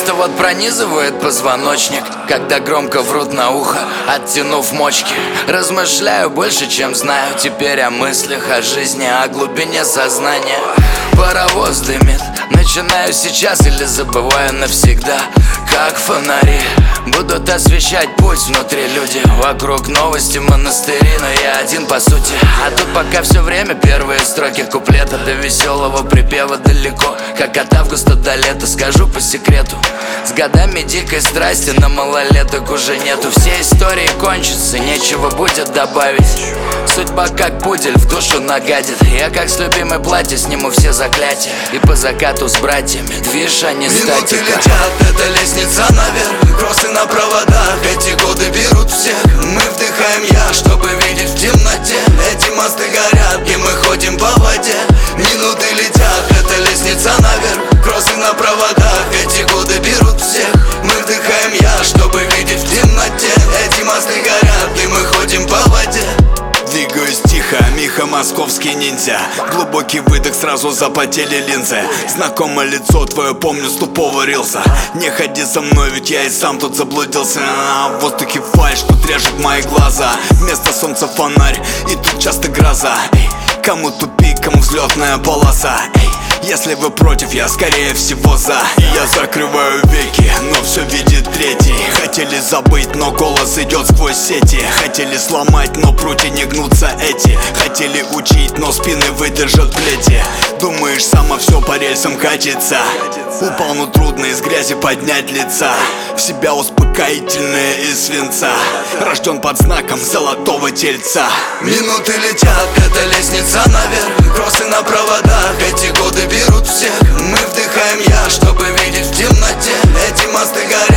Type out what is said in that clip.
Просто вот пронизывает позвоночник, когда громко врут на ухо, оттянув мочки. Размышляю больше, чем знаю теперь о мыслях, о жизни, о глубине сознания. Паровоз дымит, начинаю сейчас или забываю навсегда. Как фонари будут освещать путь внутри люди. Вокруг новости, монастыри, но я один по сути. А тут пока все время первые строки куплета. До веселого припева далеко, как от августа до лета. Скажу по секрету, с годами дикой страсти на малолеток уже нету. Все истории кончатся, нечего будет добавить. Судьба как пудель в душу нагадит. Я как с любимой платье сниму все заклятия и по закату с братьями движ, а не статика. Минуты летят, это лестница наверх, кроссы на проводах, эти годы берут всех. Мы вдыхаем я, чтобы видеть в темноте. Эти мосты горят, и мы ходим по воде. Минуты летят, это лестница наверх, кроссы на проводах, эти годы берут всех. Мы вдыхаем я, чтобы видеть в темноте. Эти мосты горят, и мы ходим по воде. Двигаюсь тихо, Миха, московский ниндзя. Глубокий выдох, сразу запотели линзы. Знакомое лицо твое помню с тупого рилса. Не ходи за мной, ведь я и сам тут заблудился. В воздухе фальшь, тут режет мои глаза. Вместо солнца фонарь, и тут часто гроза. Кому тупик, кому взлетная полоса. Если вы против, я скорее всего за. И я закрываю веки, но все видит третий. Хотели забыть, но голос идет сквозь сети. Хотели сломать, но прутья не гнутся эти. Хотели учить, но спины выдержат плети. Думаешь, само все по рельсам катится. Упал, но трудно из грязи поднять лица. В себя успокоительное из свинца. Рожден под знаком золотого тельца. Минуты летят, это лестница наверх, кроссы на проводах, эти годы берут всех. Мы вдыхаем я, чтобы видеть в темноте. Эти мосты горят,